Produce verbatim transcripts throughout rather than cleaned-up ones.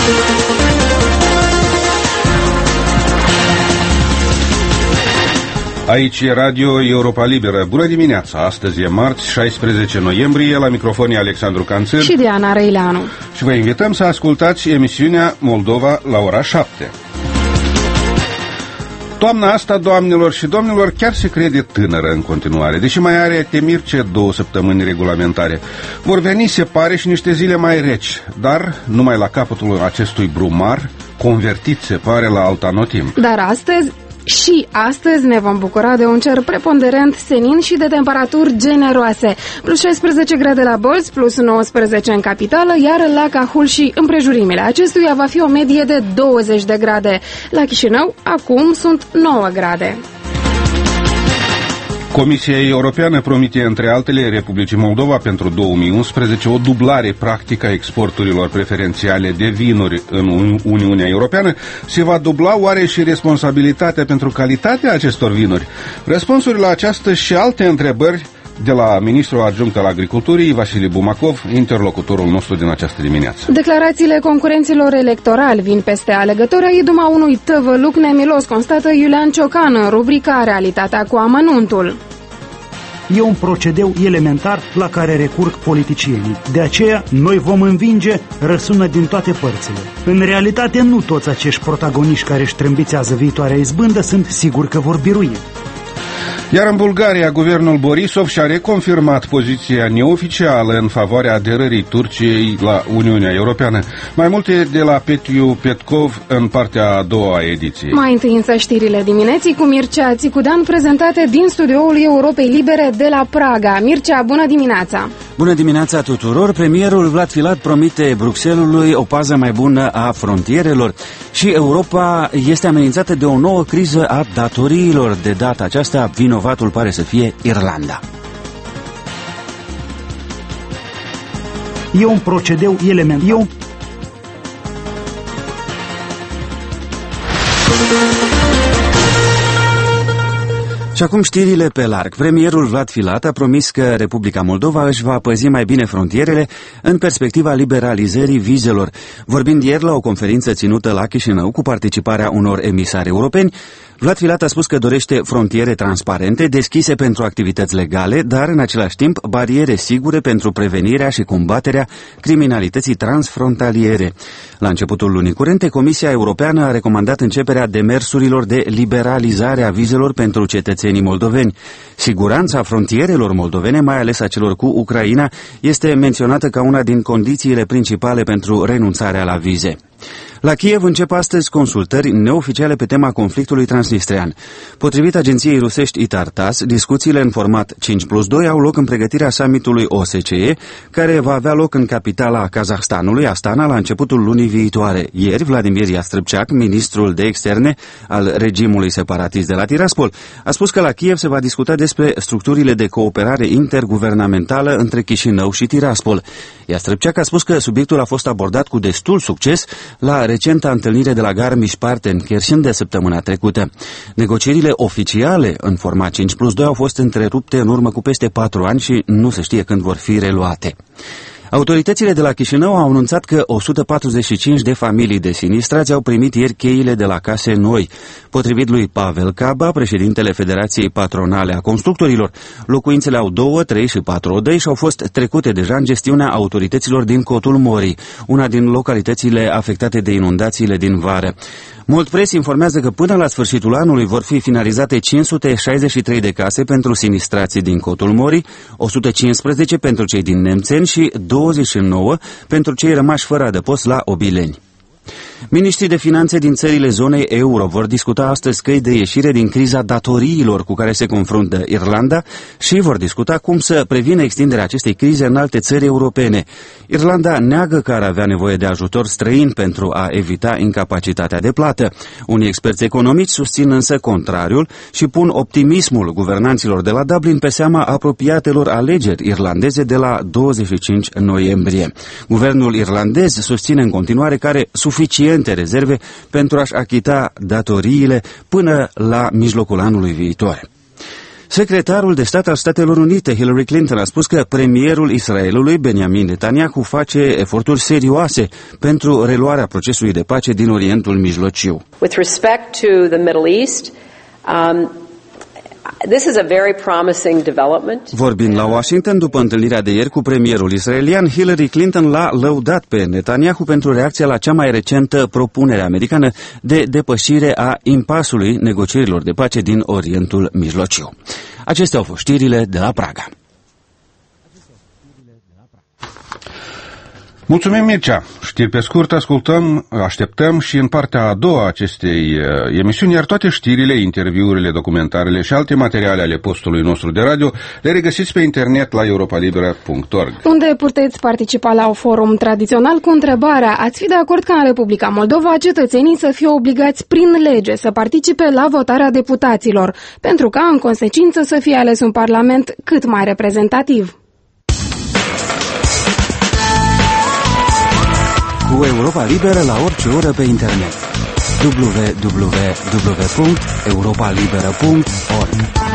Aici e Radio Europa Liberă. Bună dimineața! Astăzi e marți, șaisprezece noiembrie, la microfonii Alexandru Canțel și Diana Răileanu. Și vă invităm să ascultați emisiunea Moldova la ora șapte. Toamna asta, doamnelor și domnilor, chiar se crede tânără în continuare, deși mai are temirce două săptămâni regulamentare. Vor veni, se pare, și niște zile mai reci, dar numai la capătul acestui brumar, convertit, se pare, la altanotimp. Dar astăzi... Și astăzi ne vom bucura de un cer preponderent senin și de temperaturi generoase. Plus șaisprezece grade la Bolți, plus nouăsprezece în capitală, iar la Cahul și împrejurimile acestuia va fi o medie de douăzeci de grade. La Chișinău, acum sunt nouă grade. Comisia Europeană promite, între altele, Republicii Moldova pentru două mii unsprezece o dublare practică a exporturilor preferențiale de vinuri în Uniunea Europeană. Se va dubla oare și responsabilitatea pentru calitatea acestor vinuri? Răspunsuri la această și alte întrebări de la ministrul adjunct al agriculturii, Vasile Bumacov, interlocutorul nostru din această dimineață. Declarațiile concurenților electorali vin peste alegători a iduma unui tăvăluc nemilos, constată Iulian Ciocan în rubrica Realitatea cu amănuntul. E un procedeu elementar la care recurg politicienii. De aceea, noi vom învinge, răsună din toate părțile. În realitate, nu toți acești protagoniști care își trâmbițează viitoarea izbândă sunt siguri că vor birui. Iar în Bulgaria, guvernul Borisov și-a reconfirmat poziția neoficială în favoarea aderării Turciei la Uniunea Europeană. Mai multe de la Petiu Petkov în partea a doua ediție. Mai întâi însă știrile dimineții cu Mircea Țicudean, prezentate din studioul Europei Libere de la Praga. Mircea, bună dimineața! Bună dimineața tuturor! Premierul Vlad Filat promite Bruxellesului o pază mai bună a frontierelor și Europa este amenințată de o nouă criză a datoriilor. De data aceasta, vinovatul pare să fie Irlanda. E un procedeu elementar. Un... Și acum știrile pe larg. Premierul Vlad Filat a promis că Republica Moldova își va păzi mai bine frontierele în perspectiva liberalizării vizelor. Vorbind ieri la o conferință ținută la Chișinău cu participarea unor emisari europeni, Vlad Filat a spus că dorește frontiere transparente, deschise pentru activități legale, dar în același timp bariere sigure pentru prevenirea și combaterea criminalității transfrontaliere. La începutul lunii curente, Comisia Europeană a recomandat începerea demersurilor de liberalizare a vizelor pentru cetățenii moldoveni. Siguranța frontierelor moldovene, mai ales a celor cu Ucraina, este menționată ca una din condițiile principale pentru renunțarea la vize. La Kiev încep astăzi consultări neoficiale pe tema conflictului transnistrean. Potrivit agenției rusești Itartas, discuțiile în format cinci plus doi au loc în pregătirea summitului O S C E, care va avea loc în capitala Kazahstanului, Astana, la începutul lunii viitoare. Ieri, Vladimir Iastrăbceac, ministrul de externe al regimului separatist de la Tiraspol, a spus că la Kiev se va discuta despre structurile de cooperare interguvernamentală între Chișinău și Tiraspol. Iastrăbceac a spus că subiectul a fost abordat cu destul succes la recenta întâlnire de la Garmisch-Partenkirchen Kherson de săptămâna trecută. Negocierile oficiale în format cinci plus doi au fost întrerupte în urmă cu peste patru ani și nu se știe când vor fi reluate. Autoritățile de la Chișinău au anunțat că o sută patruzeci și cinci de familii de sinistrați au primit ieri cheile de la case noi. Potrivit lui Pavel Caba, președintele Federației Patronale a Constructorilor, locuințele au două, trei și patru odăi și au fost trecute deja în gestiunea autorităților din Cotul Morii, una din localitățile afectate de inundațiile din vară. Mult Press informează că până la sfârșitul anului vor fi finalizate cinci sute șaizeci și trei de case pentru sinistrații din Cotul Morii, o sută cincisprezece pentru cei din Nemțeni și douăzeci și nouă pentru cei rămași fără adăpost la Obileni. Miniștrii de finanțe din țările zonei euro vor discuta astăzi căi de ieșire din criza datoriilor cu care se confruntă Irlanda și vor discuta cum să prevină extinderea acestei crize în alte țări europene. Irlanda neagă că ar avea nevoie de ajutor străin pentru a evita incapacitatea de plată. Unii experți economici susțin însă contrariul și pun optimismul guvernanților de la Dublin pe seama apropiatelor alegeri irlandeze de la douăzeci și cinci noiembrie. Guvernul irlandez susține în continuare că are suficiente rezerve pentru a-și achita datoriile până la mijlocul anului viitor. Secretarul de stat al Statelor Unite, Hillary Clinton, a spus că premierul Israelului, Benjamin Netanyahu, face eforturi serioase pentru reluarea procesului de pace din Orientul Mijlociu. With respect to the Middle East, um, this is a very promising development. Vorbind la Washington după întâlnirea de ieri cu premierul israelian, Hillary Clinton l-a lăudat pe Netanyahu pentru reacția la cea mai recentă propunere americană de depășire a impasului negocierilor de pace din Orientul Mijlociu. Acestea au fost știrile de la Praga. Mulțumim, Mircea. Știri pe scurt, ascultăm, așteptăm și în partea a doua acestei uh, emisiuni, iar toate știrile, interviurile, documentarele și alte materiale ale postului nostru de radio le regăsiți pe internet la europa libera punct org. Unde puteți participa la un forum tradițional cu întrebarea: ați fi de acord ca în Republica Moldova cetățenii să fie obligați prin lege să participe la votarea deputaților, pentru ca în consecință să fie ales un parlament cât mai reprezentativ? Cu Europa Liberă la orice oră pe internet. w w w punct europa libera punct org.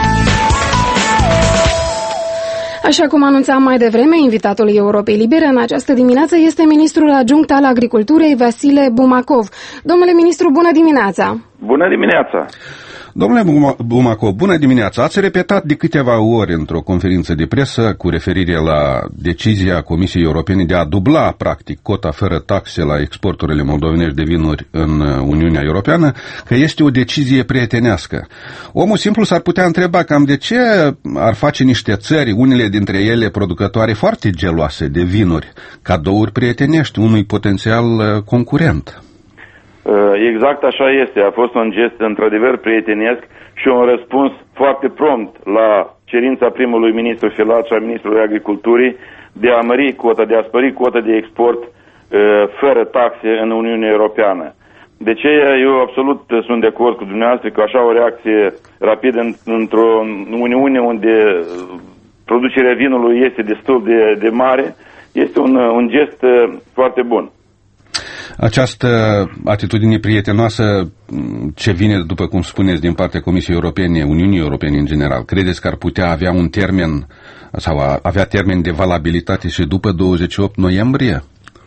Așa cum anunțam mai devreme, invitatul Europei Libere în această dimineață este ministrul adjunct al Agriculturii, Vasile Bumacov. Domnule ministru, bună dimineața! Bună dimineața! Domnule Bumacov, bună dimineața! Ați repetat de câteva ori într-o conferință de presă cu referire la decizia Comisiei Europene de a dubla, practic, cota fără taxe la exporturile moldovenești de vinuri în Uniunea Europeană, că este o decizie prietenească. Omul simplu s-ar putea întreba cam de ce ar face niște țări, unele dintre ele producătoare foarte geloase de vinuri, cadouri prietenești unui potențial concurent. Exact așa este. A fost un gest într-adevăr prietenesc și un răspuns foarte prompt la cerința primului ministru Filat și a ministrului Agriculturii de a mări cota, de a spări cota de export fără taxe în Uniunea Europeană. De ce eu absolut sunt de acord cu dumneavoastră că așa o reacție rapidă într-o Uniune unde producerea vinului este destul de, de mare, este un, un gest foarte bun. Această atitudine prietenoasă ce vine, după cum spuneți, din partea Comisiei Europene, Uniunii Europene în general, credeți că ar putea avea un termen sau avea termen de valabilitate și după douăzeci și opt noiembrie?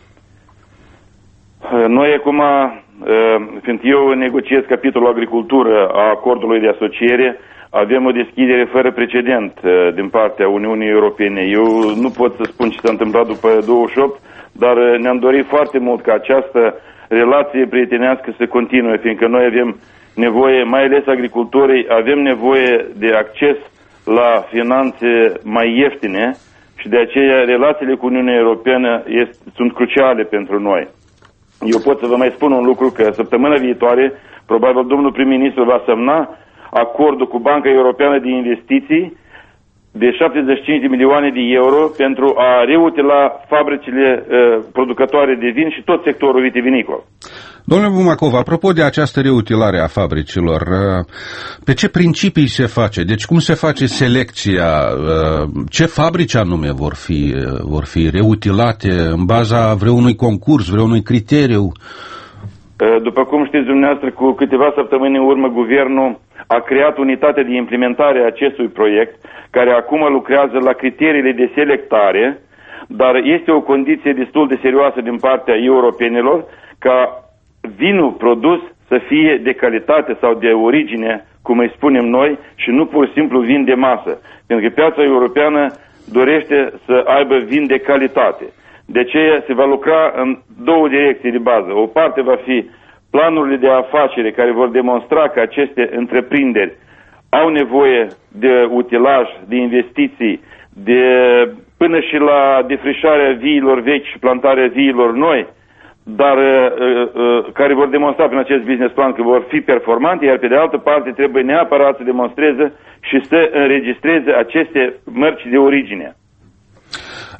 Noi acum, fiind eu negociez capitolul agricultură a acordului de asociere, avem o deschidere fără precedent din partea Uniunii Europene. Eu nu pot să spun ce s-a întâmplat după douăzeci și opt, dar ne-am dorit foarte mult ca această relație prietenească să continue, fiindcă noi avem nevoie, mai ales agricultorii, avem nevoie de acces la finanțe mai ieftine și de aceea relațiile cu Uniunea Europeană este, sunt cruciale pentru noi. Eu pot să vă mai spun un lucru, că săptămâna viitoare, probabil domnul prim-ministru va semna acordul cu Banca Europeană de Investiții de șaptezeci și cinci de milioane de euro pentru a reutila fabricile uh, producătoare de vin și tot sectorul vitivinicol. Domnule Bumacov, apropo de această reutilare a fabricilor, pe ce principii se face? Deci cum se face selecția? Ce fabrici anume vor fi, vor fi reutilate în baza vreunui concurs, vreunui criteriu? După cum știți dumneavoastră, cu câteva săptămâni în urmă, guvernul a creat unitatea de implementare a acestui proiect, care acum lucrează la criteriile de selectare, dar este o condiție destul de serioasă din partea europenilor ca vinul produs să fie de calitate sau de origine, cum îi spunem noi, și nu pur și simplu vin de masă. Pentru că piața europeană dorește să aibă vin de calitate. De aceea se va lucra în două direcții de bază. O parte va fi planurile de afacere care vor demonstra că aceste întreprinderi au nevoie de utilaj, de investiții, de, până și la defrișarea viilor vechi și plantarea viilor noi, dar uh, uh, care vor demonstra prin acest business plan că vor fi performante, iar pe de altă parte trebuie neapărat să demonstreze și să înregistreze aceste mărci de origine.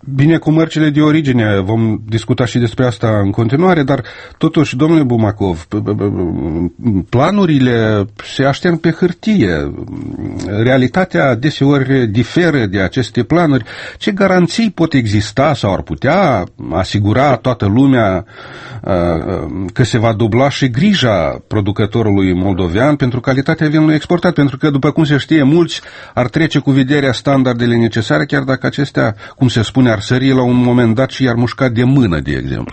Bine, cu mărcile de origine vom discuta și despre asta în continuare, dar totuși, domnule Bumacov, planurile se aștern pe hârtie. Realitatea deseori diferă de aceste planuri. Ce garanții pot exista sau ar putea asigura toată lumea că se va dubla și grija producătorului moldovean pentru calitatea vinului exportat? Pentru că, după cum se știe, mulți ar trece cu vederea standardele necesare, chiar dacă acestea, cum se spune, ar sări la un moment dat și i-ar mușca de mână, de exemplu.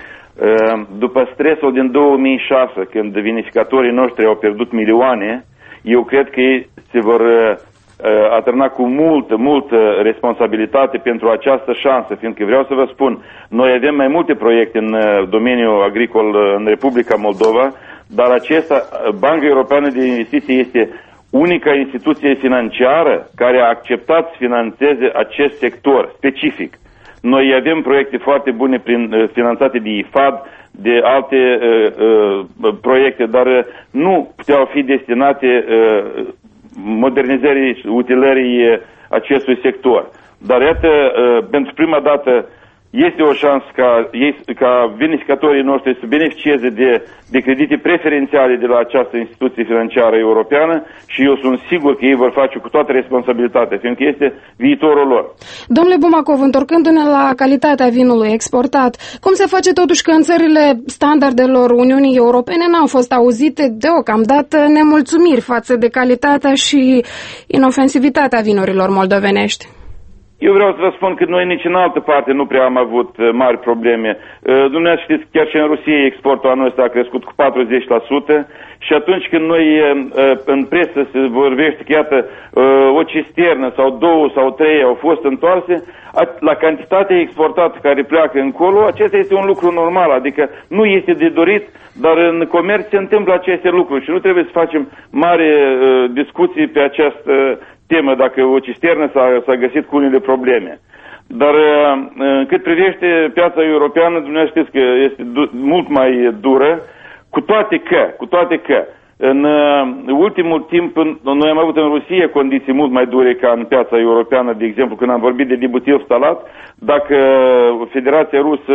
După stresul din două mii șase, când vinificatorii noștri au pierdut milioane, eu cred că ei se vor atârna cu multă, multă responsabilitate pentru această șansă, fiindcă vreau să vă spun, noi avem mai multe proiecte în domeniul agricol în Republica Moldova, dar acesta, Banca Europeană de Investiții este unica instituție financiară care a acceptat să finanțeze acest sector specific. Noi avem proiecte foarte bune prin, finanțate de I F A D, de alte uh, uh, proiecte, dar uh, nu puteau fi destinate uh, modernizării, utilării uh, acestui sector. Dar iată, uh, pentru prima dată este o șansă ca, ei, ca vinificatorii noștri să beneficieze de, de credite preferențiale de la această instituție financiară europeană și eu sunt sigur că ei vor face cu toată responsabilitatea, fiindcă este viitorul lor. Domnule Bumacov, întorcându-ne la calitatea vinului exportat, cum se face totuși că în țările standardelor Uniunii Europene n-au fost auzite deocamdată nemulțumiri față de calitatea și inofensivitatea vinurilor moldovenești? Eu vreau să vă spun că noi nici în altă parte nu prea am avut uh, mari probleme. Uh, dumneavoastră știți că chiar și în Rusie exportul anul ăsta a crescut cu patruzeci la sută și atunci când noi uh, în presă se vorbește că iată uh, o cisternă sau două sau trei au fost întoarse, la cantitatea exportată care pleacă încolo, acesta este un lucru normal, adică nu este de dorit, dar în comerț se întâmplă aceste lucruri și nu trebuie să facem mari uh, discuții pe această temă, dacă o cisternă s-a găsit cu unele probleme. Dar cât privește piața europeană, dumneavoastră știți că este mult mai dură, cu toate că, cu toate că, în ultimul timp, noi am avut în Rusia condiții mult mai dure ca în piața europeană, de exemplu, când am vorbit de dibutil stalat, dacă Federația Rusă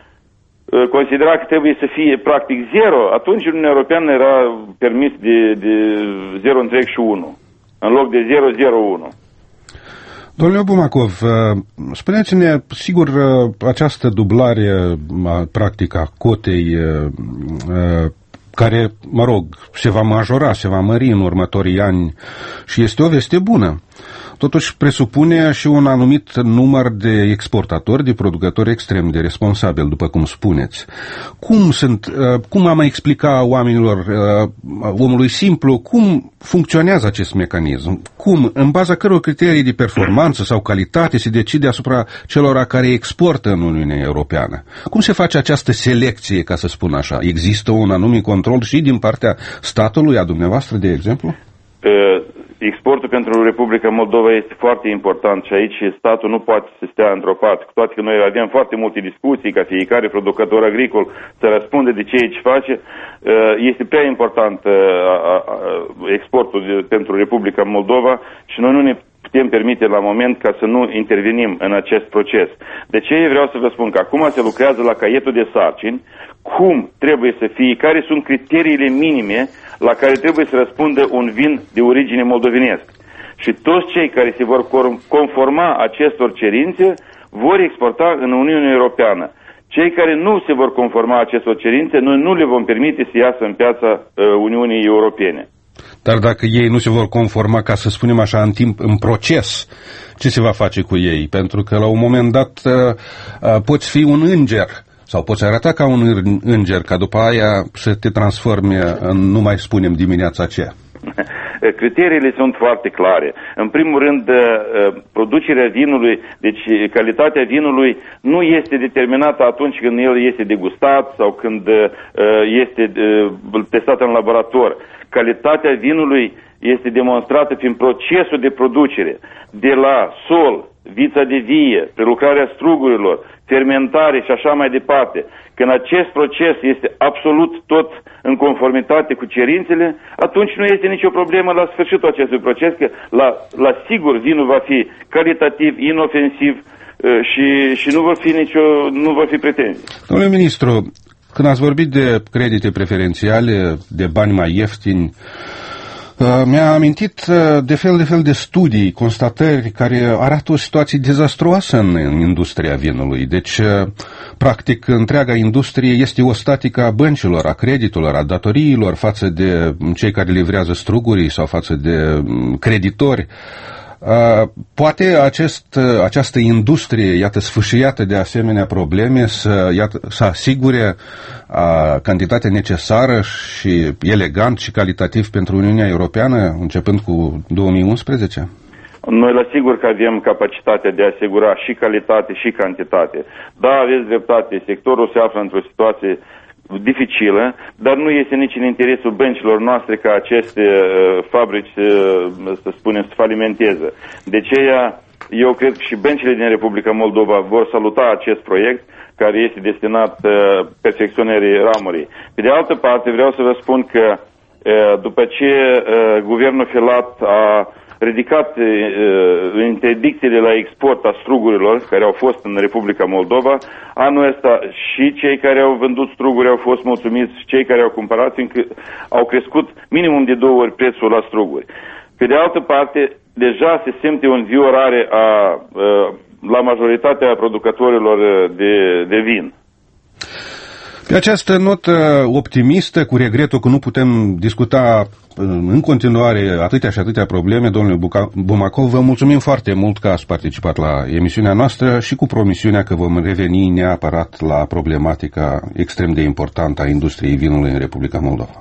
considera că trebuie să fie practic zero, atunci Uniunea Europeană era permis de, de zero virgulă unu. În loc de zero virgulă zero unu. Domnule Bumacov, spuneți-ne, sigur, această dublare practică a cotei care, mă rog, se va majora, se va mări în următorii ani și este o veste bună. Totuși presupune și un anumit număr de exportatori, de producători extrem de responsabili, după cum spuneți. Cum sunt, cum am explica oamenilor, omului simplu, cum funcționează acest mecanism? Cum, în baza căror criterii de performanță sau calitate se decide asupra celor care exportă în Uniunea Europeană? Cum se face această selecție, ca să spun așa? Există un anumit control și din partea statului, a dumneavoastră, de exemplu? Exportul pentru Republica Moldova este foarte important și aici statul nu poate să stea într-o parte, cu toate că noi avem foarte multe discuții ca fiecare producător agricol să răspunde de ce ce face. Este prea important exportul pentru Republica Moldova și noi nu ne putem permite la moment ca să nu intervenim în acest proces. De ce vreau să vă spun că acum se lucrează la caietul de sarcini, cum trebuie să fie, care sunt criteriile minime la care trebuie să răspundă un vin de origine moldovenesc. Și toți cei care se vor conforma acestor cerințe vor exporta în Uniunea Europeană. Cei care nu se vor conforma acestor cerințe, noi nu le vom permite să iasă în piața uh, Uniunii Europene. Dar dacă ei nu se vor conforma, ca să spunem așa, în timp, în proces, ce se va face cu ei? Pentru că la un moment dat uh, uh, poți fi un înger sau poți arăta ca un înger, ca după aia să te transforme în, nu mai spunem dimineața aceea. Criteriile sunt foarte clare. În primul rând, producerea vinului, deci calitatea vinului nu este determinată atunci când el este degustat sau când este testat în laborator. Calitatea vinului este demonstrată prin procesul de producere, de la sol, vița de vie, prelucrarea strugurilor, fermentare și așa mai departe. Când acest proces este absolut tot în conformitate cu cerințele, atunci nu este nicio problemă la sfârșitul acestui proces, că la, la sigur vinul va fi calitativ, inofensiv și, și nu vor fi nicio, nu vor fi pretenții. Domnule ministru, când ați vorbit de credite preferențiale, de bani mai ieftini, mi-a amintit de fel de fel de studii, constatări care arată o situație dezastruoasă în industria vinului. Deci, practic, întreaga industrie este o statică a băncilor, a creditelor, a datoriilor față de cei care livrează strugurii sau față de creditori. Poate acest, această industrie, iată, sfâșiată de asemenea probleme, să, iată, să asigure a, cantitatea necesară și elegant și calitativ pentru Uniunea Europeană, începând cu două mii unsprezece? Noi la sigur că avem capacitatea de a asigura și calitate și cantitate. Da, aveți dreptate, sectorul se află într-o situație dificilă, dar nu este nici în interesul băncilor noastre ca aceste uh, fabrici, uh, să spunem, să falimenteze. De aceea, eu cred că și băncile din Republica Moldova vor saluta acest proiect care este destinat uh, perfecționării ramurii. Pe de altă parte, vreau să vă spun că uh, după ce uh, guvernul Filat a ridicat uh, interdicțiile la export a strugurilor care au fost în Republica Moldova, anul ăsta și cei care au vândut struguri au fost mulțumiți și cei care au cumpărat, fiindcă au crescut minimum de două ori prețul la struguri. Pe de altă parte, deja se simte o înviorare a, uh, la majoritatea producătorilor de, de vin. Pe această notă optimistă, cu regretul că nu putem discuta în continuare atâtea și atâtea probleme, domnule Bumakov, vă mulțumim foarte mult că ați participat la emisiunea noastră și cu promisiunea că vom reveni neapărat la problematica extrem de importantă a industriei vinului în Republica Moldova.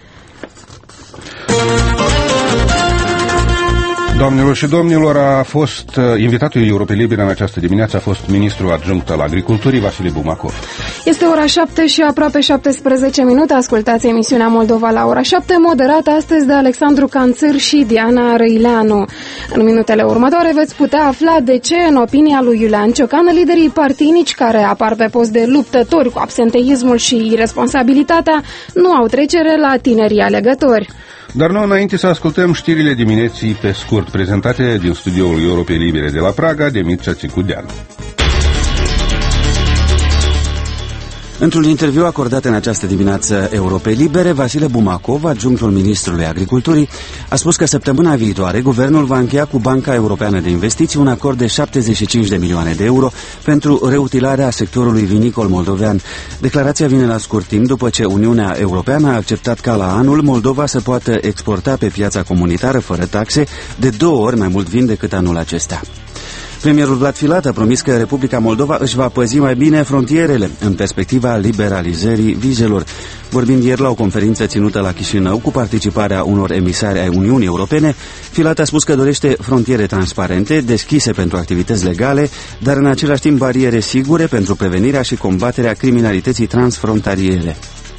Doamnelor și domnilor, a fost uh, invitatul Europei Libere în această dimineață, a fost ministrul adjunct al Agriculturii, Vasile Bumakov. Este ora șapte și aproape șaptesprezece minute. Ascultați emisiunea Moldova la ora șapte, moderată astăzi de Alexandru Canțâr și Diana Răileanu. În minutele următoare veți putea afla de ce, în opinia lui Iulian Ciocan, liderii partinici care apar pe post de luptători cu absenteismul și irresponsabilitatea nu au trecere la tinerii alegători. Dar nu înainte să ascultăm știrile dimineții pe scurt, prezentate din studioul Europei Libere de la Praga de Mircea Țicudeanu. Într-un interviu acordat în această dimineață Europei Libere, Vasile Bumakov, adjunctul ministrului Agriculturii, a spus că săptămâna viitoare guvernul va încheia cu Banca Europeană de Investiții un acord de șaptezeci și cinci de milioane de euro pentru reutilarea sectorului vinicol moldovean. Declarația vine la scurt timp după ce Uniunea Europeană a acceptat ca la anul Moldova să poată exporta pe piața comunitară fără taxe de două ori mai mult vin decât anul acesta. Premierul Vlad Filat a promis că Republica Moldova își va păzi mai bine frontierele în perspectiva liberalizării vizelor. Vorbind ieri la o conferință ținută la Chișinău cu participarea unor emisari ai Uniunii Europene, Filat a spus că dorește frontiere transparente, deschise pentru activități legale, dar în același timp bariere sigure pentru prevenirea și combaterea criminalității transfrontaliere.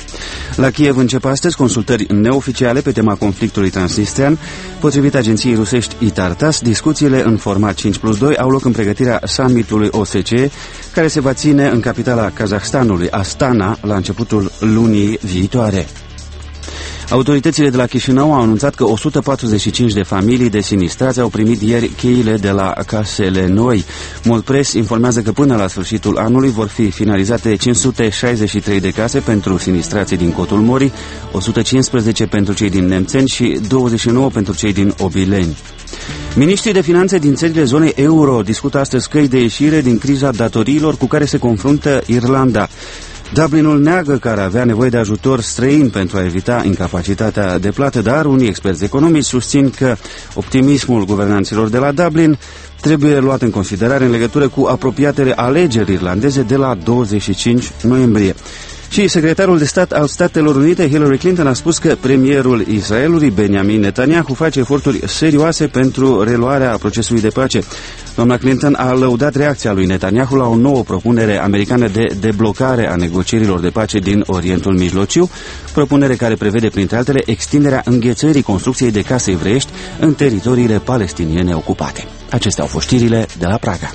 La Kiev încep astăzi consultări neoficiale pe tema conflictului transnistrian. Potrivit agenției rusești Itartas, discuțiile în format cinci plus doi au loc în pregătirea summitului O S C E, care se va ține în capitala Kazahstanului, Astana, la începutul lunii viitoare. Autoritățile de la Chișinău au anunțat că o sută patruzeci și cinci de familii de sinistrați au primit ieri cheile de la casele noi. Moldpress informează că până la sfârșitul anului vor fi finalizate cinci sute șaizeci și trei de case pentru sinistrații din Cotul Morii, o sută cincisprezece pentru cei din Nemțeni și douăzeci și nouă pentru cei din Obileni. Miniștrii de finanțe din țările zonei euro discută astăzi căi de ieșire din criza datoriilor cu care se confruntă Irlanda. Dublinul neagă că ar avea nevoie de ajutor străin pentru a evita incapacitatea de plată, dar unii experți economici susțin că optimismul guvernanților de la Dublin trebuie luat în considerare în legătură cu apropiatele alegeri irlandeze de la douăzeci și cinci noiembrie. Și secretarul de stat al Statelor Unite, Hillary Clinton, a spus că premierul Israelului, Benjamin Netanyahu, face eforturi serioase pentru reluarea procesului de pace. Doamna Clinton a lăudat reacția lui Netanyahu la o nouă propunere americană de deblocare a negocierilor de pace din Orientul Mijlociu, propunere care prevede, printre altele, extinderea înghețării construcției de case evreiești în teritoriile palestiniene ocupate. Acestea au fost știrile de la Praga.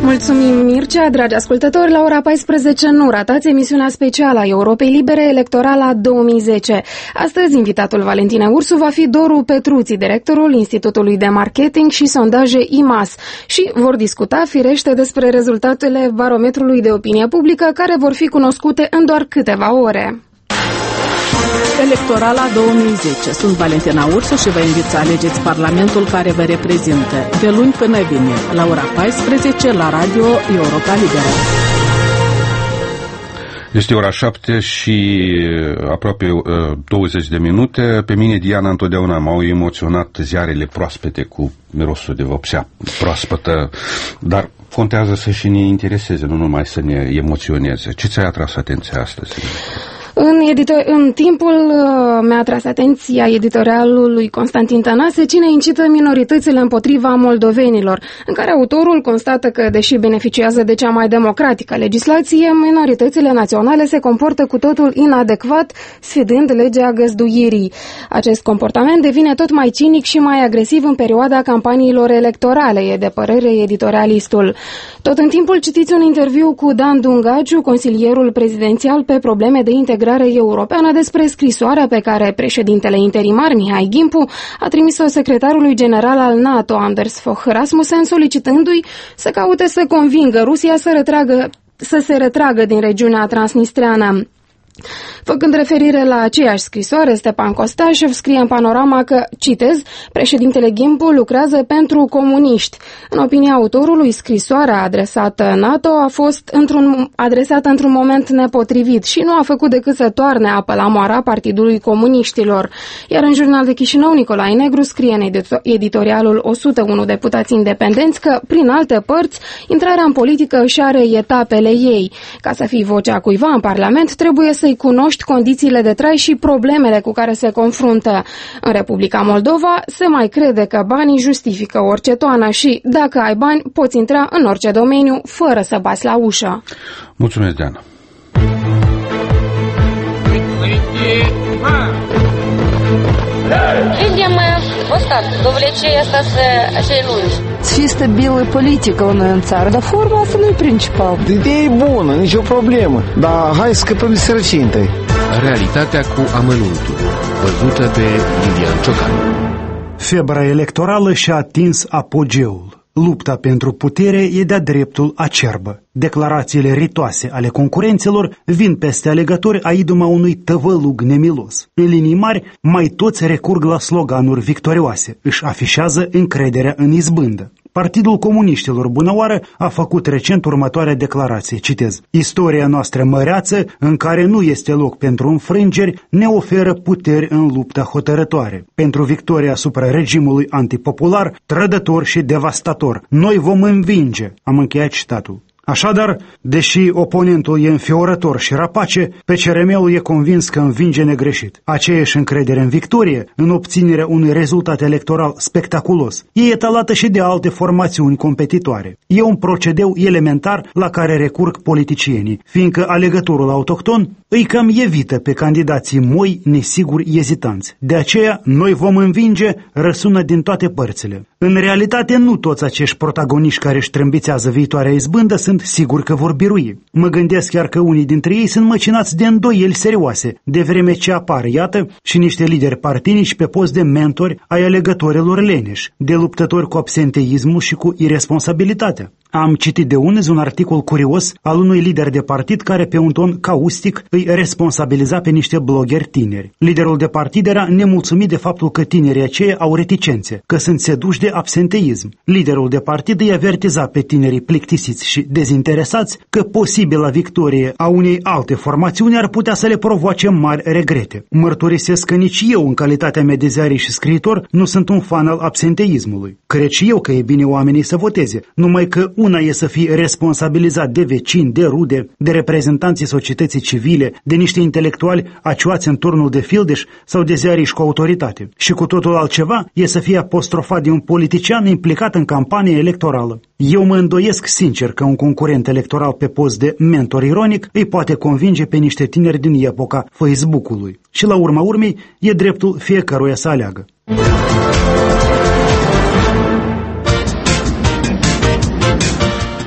Mulțumim, Mircea. Dragi ascultători, la ora paisprezece nu ratați emisiunea specială a Europei Libere Electorala două mii zece. Astăzi, invitatul Valentina Ursu va fi Doru Petruții, directorul Institutului de Marketing și Sondaje I M A S, și vor discuta, firește, despre rezultatele barometrului de opinie publică, care vor fi cunoscute în doar câteva ore. Electorala două mii zece. Sunt Valentina Ursu și vă invit să alegeți Parlamentul care vă reprezintă de luni până vineri, la ora paisprezece, la Radio Europa Liberă. Este ora șapte și aproape uh, douăzeci de minute. Pe mine, Diana, întotdeauna m-au emoționat ziarele proaspete cu mirosul de vopsea proaspătă, dar contează să și ne intereseze, nu numai să ne emoționeze. Ce ți-a atras atenția astăzi? În, editor, în timpul uh, mi-a atras atenția editorialului Constantin Tănase, Cine incită minoritățile împotriva moldovenilor, în care autorul constată că, deși beneficiază de cea mai democratică legislație, minoritățile naționale se comportă cu totul inadecvat, sfidând legea găzduirii. Acest comportament devine tot mai cinic și mai agresiv în perioada campaniilor electorale, e de părere editorialistul. Tot în timpul citiți un interviu cu Dan Dungaciu, consilierul prezidențial pe probleme de integrare europeană, despre scrisoarea pe care președintele interimar Mihai Gimpu a trimis-o secretarului general al NATO, Anders Fogh Rasmussen, solicitându-i să caute să convingă Rusia să, retragă, să se retragă din regiunea transnistreană. Făcând referire la aceeași scrisoare, Stepan Costașev scrie în Panorama că, citez, președintele Gimpu lucrează pentru comuniști. În opinia autorului, scrisoarea adresată NATO a fost într-un, adresată într-un moment nepotrivit și nu a făcut decât să toarne apă la moara Partidului Comuniștilor. Iar în Jurnal de Chișinău, Nicolae Negru scrie în editorialul o sută unu deputați independenți că, prin alte părți, intrarea în politică își are etapele ei. Ca să fii vocea cuiva în Parlament, trebuie să-i cunoști condițiile de trai și problemele cu care se confruntă. În Republica Moldova se mai crede că banii justifică orice toană și, dacă ai bani, poți intra în orice domeniu fără să bați la ușă. Mulțumesc, Diana. Видимо, вот так, до влечения остаться acei lungi. Și stabilă politică la noi în țară, dar forma asta nu e principal. Ideea e bună, nicio problemă, dar hai să scăpăm de sărăcie întâi. Realitatea cu amănuntul, văzută de Lilian Ciocan. Febra electorală și-a atins apogeul. Lupta pentru putere e de-a dreptul acerbă. Declarațiile ritoase ale concurenților vin peste alegători a iduma unui tăvălug nemilos. În linii mari, mai toți recurg la sloganuri victorioase, își afișează încrederea în izbândă. Partidul Comuniștilor Bunăoară a făcut recent următoarea declarație, citez: Istoria noastră măreață, în care nu este loc pentru înfrângeri, ne oferă puteri în lupta hotărătoare. Pentru victoria asupra regimului antipopular, trădător și devastator, noi vom învinge. Am încheiat citatul. Așadar, deși oponentul e înfiorător și rapace, P C R M-ul e convins că învinge negreșit. Aceeași încredere în victorie, în obținerea unui rezultat electoral spectaculos, e etalată și de alte formațiuni competitoare. E un procedeu elementar la care recurg politicienii, fiindcă alegătorul autohton îi cam evită pe candidații moi, nesiguri, ezitanți. De aceea, noi vom învinge, răsună din toate părțile. În realitate, nu toți acești protagoniști care își trâmbițează viitoarea izbândă sunt sigur că vor birui. Mă gândesc chiar că unii dintre ei sunt măcinați de îndoieli serioase, de vreme ce apar, iată, și niște lideri partinici pe post de mentori ai alegătorilor leneși, de luptători cu absenteismul și cu irresponsabilitatea. Am citit de unezi un articol curios al unui lider de partid care, pe un ton caustic, îi responsabiliza pe niște bloggeri tineri. Liderul de partid era nemulțumit de faptul că tinerii aceia au reticențe, că sunt seduși de absenteism. Liderul de partid îi avertiza pe tinerii plictisiți și dezinteresați că posibila victorie a unei alte formațiuni ar putea să le provoace mari regrete. Mărturisesc că nici eu, în calitatea mea de ziarist și scriitor, nu sunt un fan al absenteismului. Cred și eu că e bine oamenii să voteze, numai că una e să fii responsabilizat de vecini, de rude, de reprezentanții societății civile, de niște intelectuali acioați în turnul de fildeș sau de ziariști cu autoritate. Și cu totul altceva e să fie apostrofat de un politician implicat în campanie electorală. Eu mă îndoiesc sincer că un concurent electoral pe post de mentor ironic îi poate convinge pe niște tineri din epoca Facebook-ului. Și la urma urmei e dreptul fiecăruia să aleagă.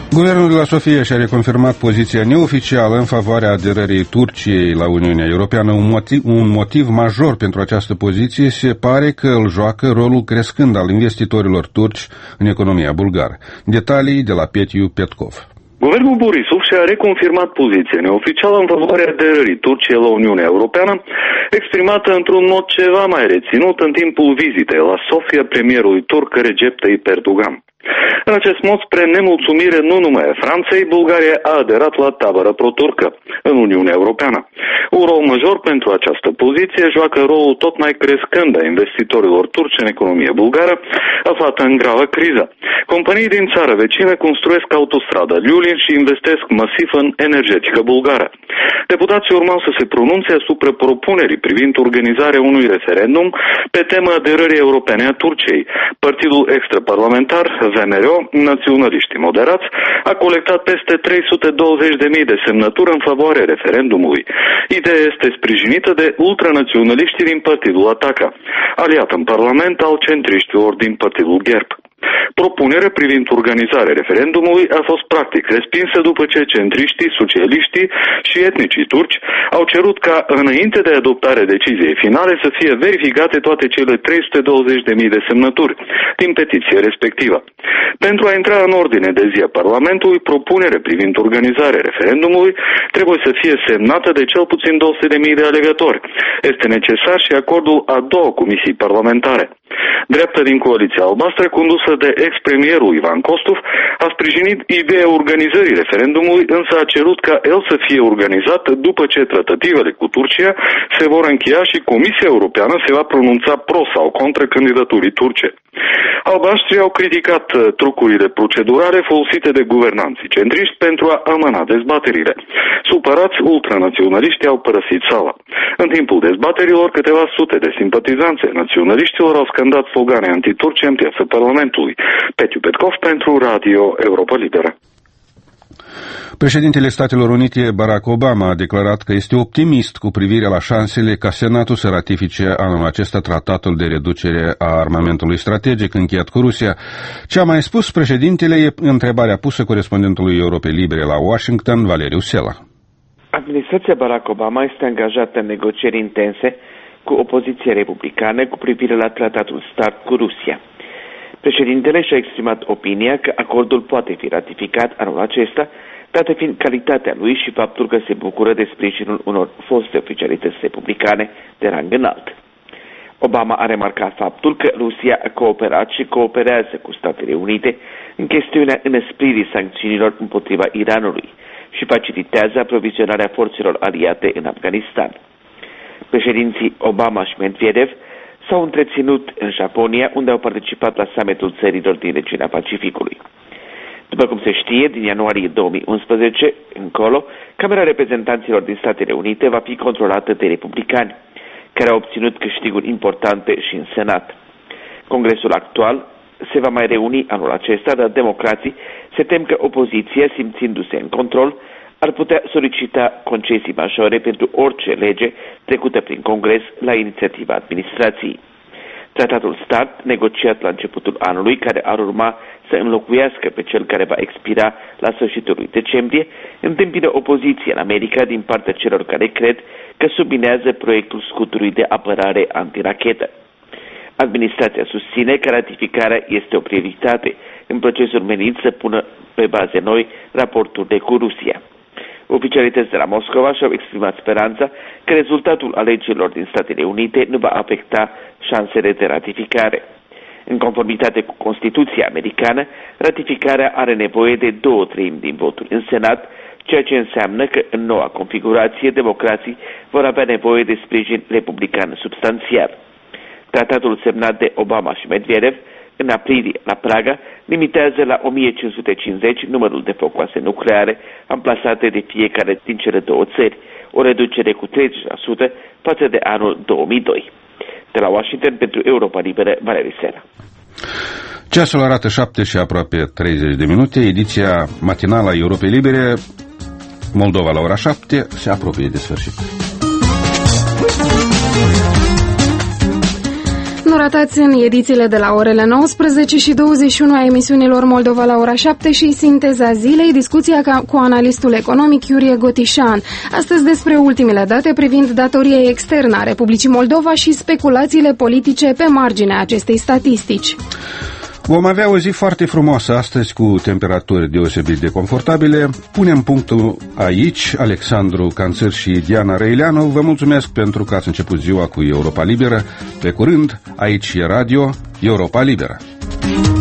Guvernul de la Sofia și-a reconfirmat poziția neoficială în favoarea aderării Turciei la Uniunea Europeană. Un motiv, un motiv major pentru această poziție se pare că îl joacă rolul crescând al investitorilor turci în economia bulgară. Detalii de la Petiu Petkov. Guvernul Borisov și-a reconfirmat poziția neoficială în favoarea aderării Turciei la Uniunea Europeană, exprimată într-un mod ceva mai reținut în timpul vizitei la Sofia premierului turc Recep Tayyip Erdogan. În acest mod, spre nemulțumire nu numai a Franței, Bulgaria a aderat la tabăra pro-turcă în Uniunea Europeană. Un rol major pentru această poziție joacă rolul tot mai crescând a investitorilor turci în economia bulgară, aflată în gravă criză. Companii din țară vecină construiesc autostrada Liulin și investesc masiv în energetică bulgară. Deputații urmau să se pronunțe asupra propunerii privind organizarea unui referendum pe tema aderării europene a Turciei. Partidul extraparlamentar V M R O, Naționaliștii Moderați, a colectat peste trei sute douăzeci de mii de semnături în favoarea referendumului. Ideea este sprijinită de ultranaționaliștii din partidul Ataca, aliat în Parlament al centriștilor din partidul Gerb. Propunerea privind organizarea referendumului a fost practic respinsă după ce centriștii, socialiștii și etnicii turci au cerut ca înainte de adoptarea deciziei finale să fie verificate toate cele trei sute douăzeci de mii de semnături din petiția respectivă. Pentru a intra în ordine de zi a Parlamentului, propunerea privind organizarea referendumului trebuie să fie semnată de cel puțin două sute de mii de alegători. Este necesar și acordul a două comisii parlamentare. Dreapta din Coaliția Albastră, condusă de ex-premierul Ivan Kostov, a sprijinit ideea organizării referendumului, însă a cerut ca el să fie organizat după ce tratativele cu Turcia se vor încheia și Comisia Europeană se va pronunța pro sau contra candidaturii turce. Albaștrii au criticat trucurile procedurale folosite de guvernanții centriști pentru a amâna dezbaterile. Supărați, ultranaționaliștii au părăsit sala. În timpul dezbaterilor, câteva sute de simpatizanți naționaliștilor au scandat slogane antiturce în piața Parlamentului. Petiu Petkov pentru Radio Europa Liberă. Președintele Statelor Unite, Barack Obama, a declarat că este optimist cu privire la șansele ca Senatul să ratifice anul acesta tratatul de reducere a armamentului strategic încheiat cu Rusia. Ce a mai spus președintele e întrebarea pusă corespondentului Europei Libere la Washington, Valeriu Sela. Administrația Barack Obama este angajată în negocieri intense cu opoziția republicană cu privire la tratatul START cu Rusia. Președintele și-a exprimat opinia că acordul poate fi ratificat anul acesta, dată fiind calitatea lui și faptul că se bucură de sprijinul unor foste oficialități republicane de rang înalt. Obama a remarcat faptul că Rusia a cooperat și cooperează cu Statele Unite în chestiunea înăspririi sancțiunilor împotriva Iranului și facilitează aprovizionarea forțelor aliate în Afganistan. Președinții Obama și Medvedev s-au întreținut în Japonia, unde au participat la summitul țărilor din regiunea Pacificului. După cum se știe, din ianuarie două mii unsprezece încolo, Camera Reprezentanților din Statele Unite va fi controlată de republicani, care au obținut câștiguri importante și în Senat. Congresul actual se va mai reuni anul acesta, dar democrații se tem că opoziția, simțindu-se în control, ar putea solicita concesii majore pentru orice lege trecută prin Congres la inițiativa administrației. Tratatul START, negociat la începutul anului, care ar urma să înlocuiască pe cel care va expira la sfârșitul lui decembrie, întâmpină opoziție în America din partea celor care cred că subminează proiectul scutului de apărare antirachetă. Administrația susține că ratificarea este o prioritate în procesul menit să pună pe baze noi raporturile cu Rusia. Oficialități de la Moscova și-au exprimat speranța că rezultatul alegerilor din Statele Unite nu va afecta șansele de ratificare. În conformitate cu Constituția americană, ratificarea are nevoie de două treimi din voturi în Senat, ceea ce înseamnă că în noua configurație democrații vor avea nevoie de sprijin republican substanțial. Tratatul semnat de Obama și Medvedev în aprilie la Praga limitează la o mie cinci sute cincizeci numărul de focoase nucleare amplasate de fiecare din cele două țări, o reducere cu treizeci la sută față de anul două mii doi. De la Washington pentru Europa Liberă, Valeriu Sela. Ceasul arată șapte și aproape treizeci de minute. Ediția matinală a Europei Libere, Moldova la ora șapte, se apropie de sfârșit. Nu ratați în edițiile de la orele nouăsprezece și douăzeci și unu a emisiunilor Moldova la ora șapte și Sinteza zilei, discuția cu analistul economic Iurie Gotișan. Astăzi despre ultimele date privind datoria externă a Republicii Moldova și speculațiile politice pe marginea acestei statistici. Vom avea o zi foarte frumoasă astăzi cu temperaturi deosebit de confortabile. Punem punctul aici. Alexandru Canțăr și Diana Răileanu vă mulțumesc pentru că ați început ziua cu Europa Liberă. Pe curând, aici e radio Europa Liberă.